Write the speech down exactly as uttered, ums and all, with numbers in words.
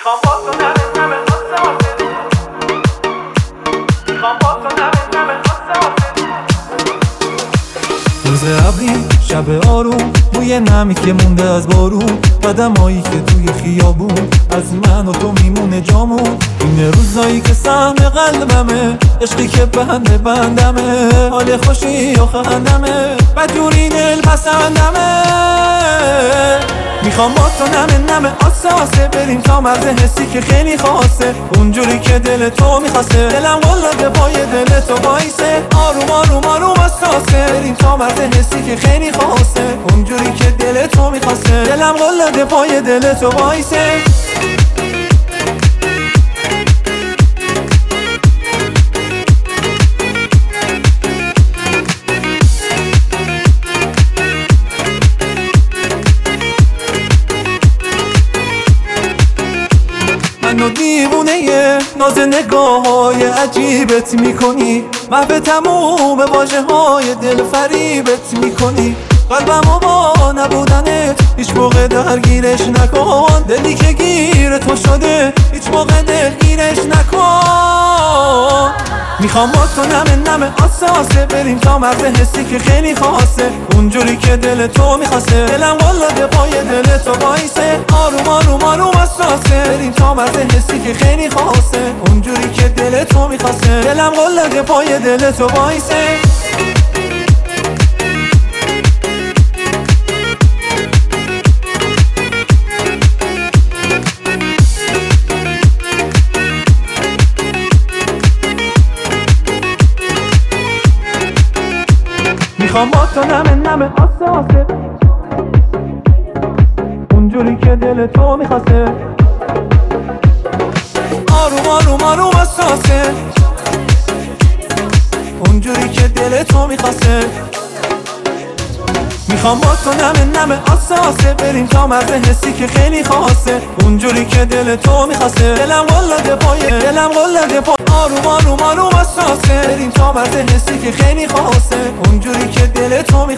میخوام با تو نمه نمه قصه واسه میخوام با تو نمه نمه قصه واسه روز ابری شب آروم بوی نمی که مونده از بارون قدمایی که توی خیابون از من و تو میمونه جامون این روزایی که سهم قلبمه عشقی که بنده بندمه حال خوشی و خندمه بدجوری دل پسندمه میخوام با تو نمه نمه آسه آسه بریم تا مرز حسی که خیلی خاصه اونجوری که دل تو میخواسته دلم قلده پای دل تو وایسه آروم آروم آروم اساسه بریم تا مرز حسی که خیلی خاصه اونجوری که دل تو میخواسته دلم قلده پای دل تو وایسه منو دیوونه یه ناز نگاه های عجیبت میکنی محو تموم واژه های دل فریبت میکنی قلبمو با نبودنت هیچ موقع درگیرش نکن دلی که گیر تو شده هیچ موقع دلگیرش نکن میخوام با تو نمه نمه آسه آسه بریم تا مرز حسی که خیلی خاصه اونجوری که دل تو میخواسته دلم قلده پای دل تو وایسه آروم آروم آروم اساسه بریم تا مرز حسی که خیلی خاصه اونجوری که دل تو میخواسته دلم قلده پای دل تو وایسه میخوام با تو نمه نمه آسه آسه اونجوری که دل تو میخواسته آروم آروم آروم اساسه اونجوری که دل تو میخواسته میخوام با تو نمه نمه آسه آسه بریم تا مرز حسی که خیلی خاصه اونجوری که دل تو میخواسته دلم قلده پای دلم قلده پای آروم آروم آروم اساسه بریم تا مرز حسی که خیلی خاصه اونجوری که دل تو میخواسته